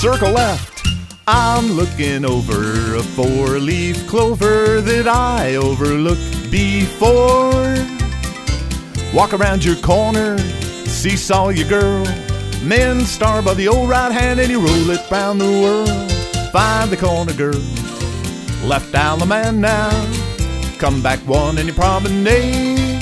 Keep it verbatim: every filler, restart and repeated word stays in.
circle left. I'm looking over a four-leaf clover that I overlooked before. Walk around your corner, seesaw your girl, men star by the old right hand and you roll it round the world. Find the corner girl, left down the man now, come back one and you promenade.